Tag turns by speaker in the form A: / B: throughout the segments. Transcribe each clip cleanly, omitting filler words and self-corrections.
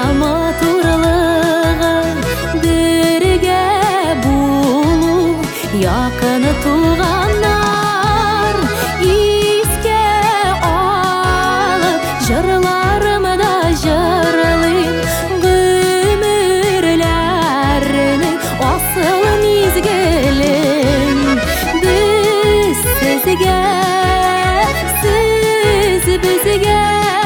A: матурлыгын бирге булуу якын туганнар иске алып жырларымда жырлыйм гүмүрлөрүнүн асыл мезгилин биз сизге сиз бизге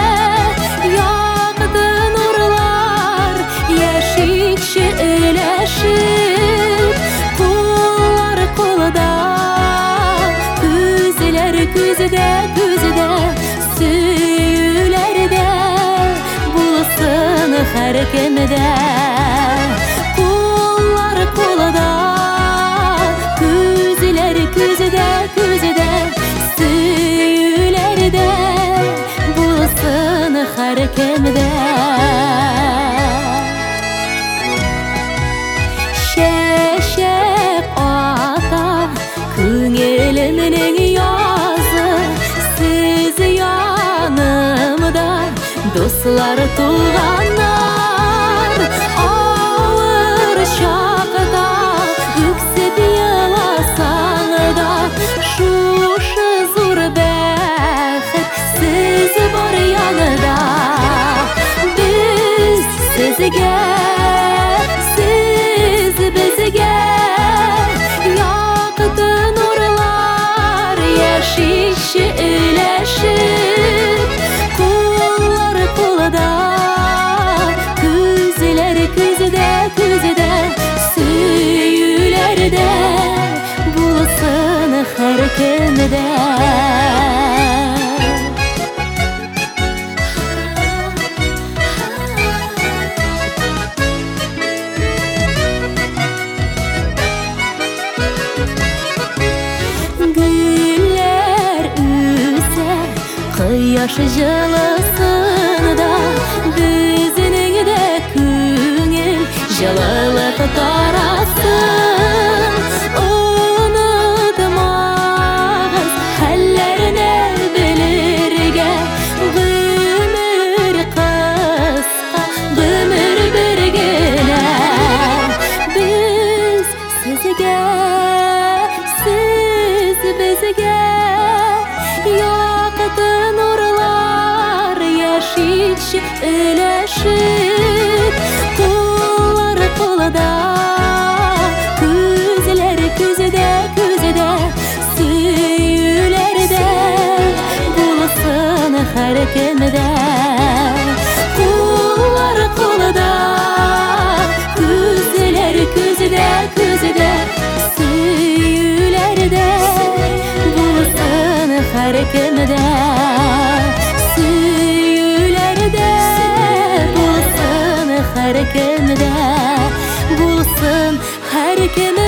A: яқты нурлар яшикче өлөшүп куллар колда күзлөр күздө күздө сүйүүлөрдө булсын һәр кемде куллар колда күзлөр күздө күздө сүйүүлөрдө булсын һәр кемде шешек ата көңілімнің язы сіз янымда достар туғандар ауыр шақта өксіп еласаң да шушы зор бақыт сіз бар янында біз сізге сіз бізге яқты нурлар яшикче өлөшүп куллар колда күзлөр күздө күздө сүйүүлөрдө булсын һәр кемде Кыяш жылысында біздің де көңіл жылылық тарасын ұнытмағыз хәлләрне білерге гүмір қысқа гүмір біргеле біз сізге сіз бізге яқты нурлар яшикче өлөшүп куллар колда күзлөр күздө күздө сүйүүлөрдө булсын һәр кемде куллар колда күзлөр күздө күздө сүйүүлөрдө булсын һәр кемде сүйүүлөрдө булсын һәр кемде булсын һәр кемде